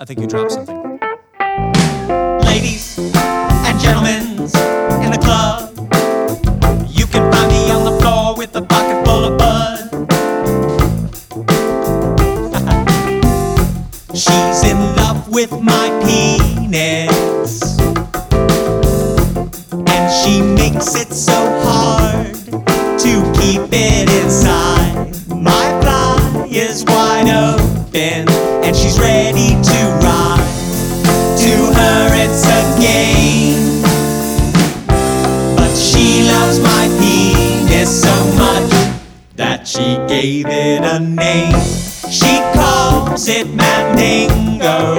think you dropped something. Ladies and gentlemen in the club, you can find me on the floor with a pocket full of bud. She's in love with my penis, and she makes it so hard to keep it inside. My fly is wide open, and she's ready to ride. To her it's a game, but she loves my penis so much that she gave it a name. She calls it Mandingo,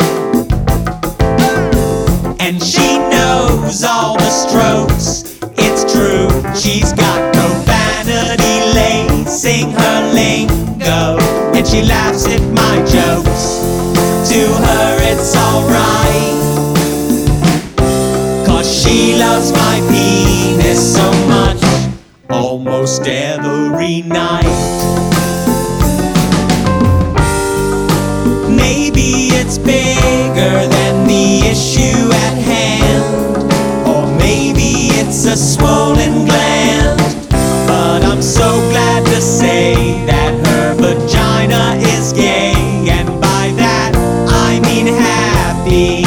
and she knows all the strokes. It's true, she's got profanity lacing her lingo, and she laughs at my jokes. To her it's alright, 'cause she loves my penis so much, almost every night. Maybe it's bigger than the issue at hand, or maybe it's a swollen gland, but I'm so glad to say that her vagina is gay, and by that I mean happy.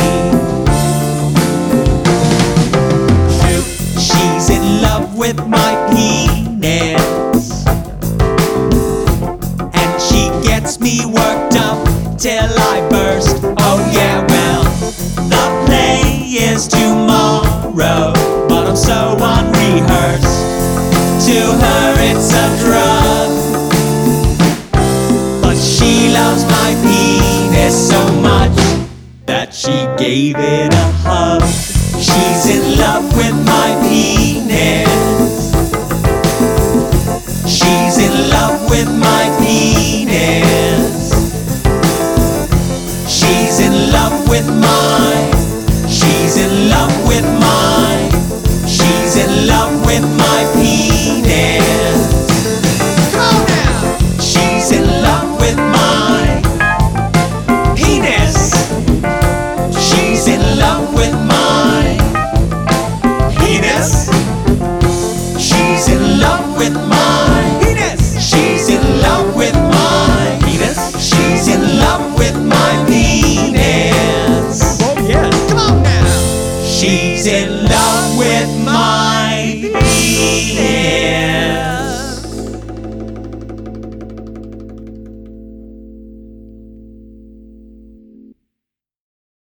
She's in love with my penis, and she gets me worked up till I burst. Oh yeah, well, the play is tomorrow, but I'm so unrehearsed. To her it's a drug, but she loves my penis so much that she gave it a hug. She's in love with my penis. She's in love with my penis. She's in love with mine. She's in love with mine. She's in love with my penis. Come now! She's in love with my penis. She's in love with my penis. She's in love with my